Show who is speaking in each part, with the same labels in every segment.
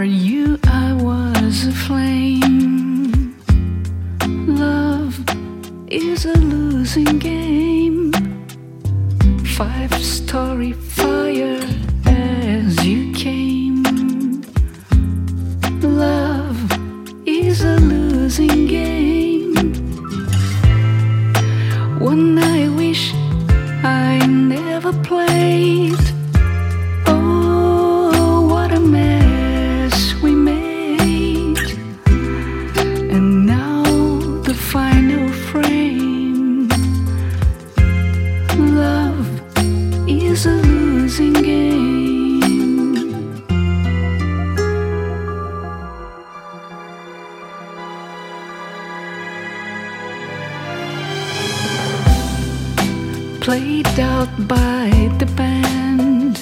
Speaker 1: For you I was a flame. Love is a losing game. 5-story fire as you came. Love is a losing game. One I wish I never played. Oh, what a mess we made. And now the final frame. Love is a losing game. Played out by the band.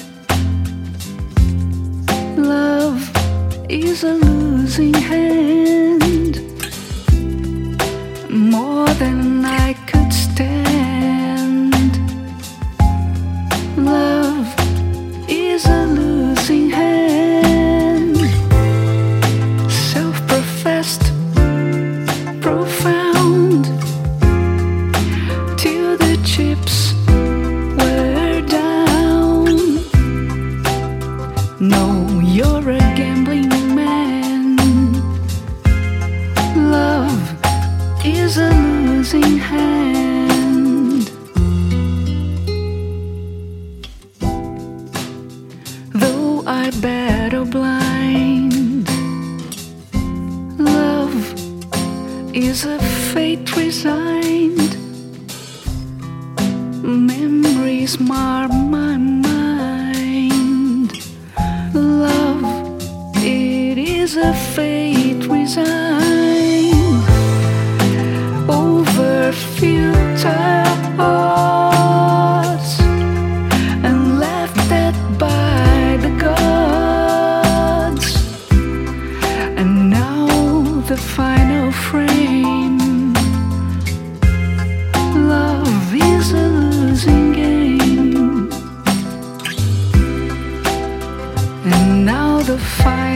Speaker 1: Love is a losing hand. More than I could stand. Love is a losing hand. Self-professed, profound, till the chips were down. No, you're a gambling man. Love is a losing hand. Though I battle blind, love is a fate resigned. Memories mar my mind. Love, it is a fate resigned. Over futile odds and laughed at by the gods. And now the final frame. Love is a losing game. And now the final